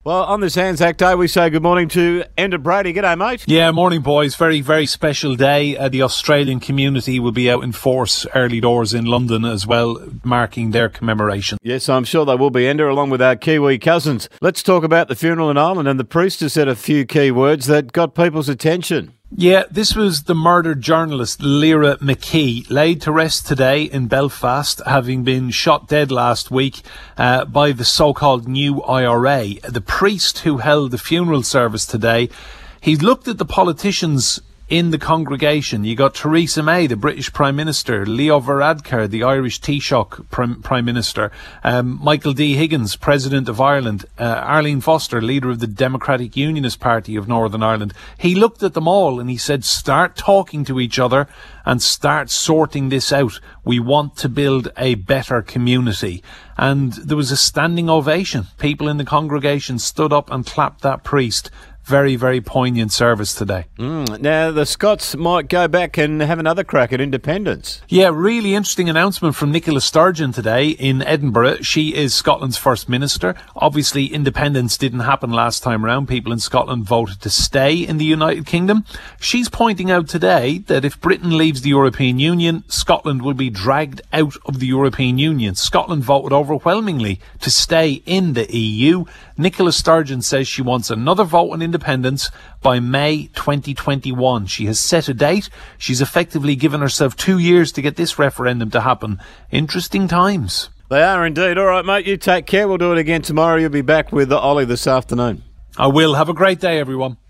Well, on this Anzac Day, we say good morning to Enda Brady. G'day, mate. Yeah, morning, boys. Very, very special day. The Australian community will be out in force early doors in London as well, marking their commemoration. Yes, I'm sure they will be, Enda, along with our Kiwi cousins. Let's talk about the funeral in Ireland, and the priest has said a few key words that got people's attention. Yeah, this was the murdered journalist Lyra McKee, laid to rest today in Belfast, having been shot dead last week by the so-called new IRA. The priest who held the funeral service today, he looked at the politicians in the congregation. You got Theresa May, the British Prime Minister, Leo Varadkar, the Irish Taoiseach Prime Minister, Michael D. Higgins, President of Ireland, Arlene Foster, leader of the Democratic Unionist Party of Northern Ireland. He looked at them all and he said, start talking to each other and start sorting this out. We want to build a better community. And there was a standing ovation. People in the congregation stood up and clapped that priest. Very, very poignant service today. Now, the Scots might go back and have another crack at independence. Yeah, really interesting announcement from Nicola Sturgeon today in Edinburgh. She is Scotland's First Minister. Obviously, independence didn't happen last time round. People in Scotland voted to stay in the United Kingdom. She's pointing out today that if Britain leaves the European Union, Scotland will be dragged out of the European Union. Scotland voted overwhelmingly to stay in the EU. Nicola Sturgeon says she wants another vote on independence by May 2021. She has set a date. She's effectively given herself 2 years to get this referendum to happen. Interesting times. They are indeed. All right, mate, you take care. We'll do it again tomorrow. You'll be back with Ollie this afternoon. I will. Have a great day, everyone.